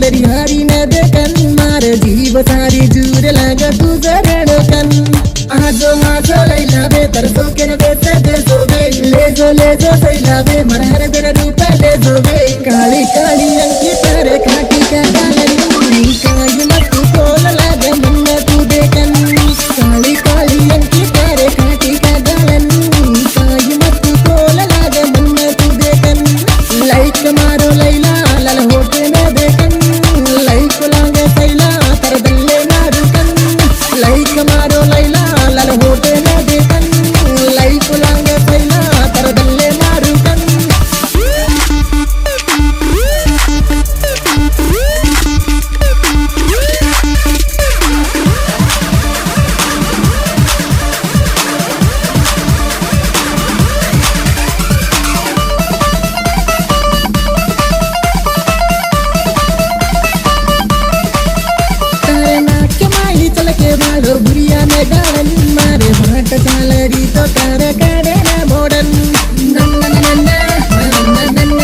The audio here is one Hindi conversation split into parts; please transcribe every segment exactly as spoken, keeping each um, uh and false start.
तेरी हारी न देखन मारे जीव सारी जूर लग तू जरण कन आजो आजो लैला बे तरसो के न बेसे दे जो बे ले जो ले जो सैला बे मन हर दिन रूप ले जो बे काली काली अंकी तारे खाटी का डालन काई मत खोल लगे मन तू देखन काली काली अंकी तारे खाटी का डालन काई मत खोल लगे मन तू देखन लाइक मारो लैला लल होटे न देखन लाइक लागे सैला तर दल्ले ना रुकन लाइक मारो लैला लल होटे न देखन लाइक लागे सैला तर दल्ले ना रुकन बालो बुरिया में डालन मारे भाट चालरी तो तारे काड़े ना मोड़न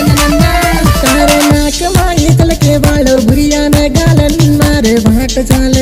तारे नाक माई तल के बालो बुरिया में डालन मारे भाट चाल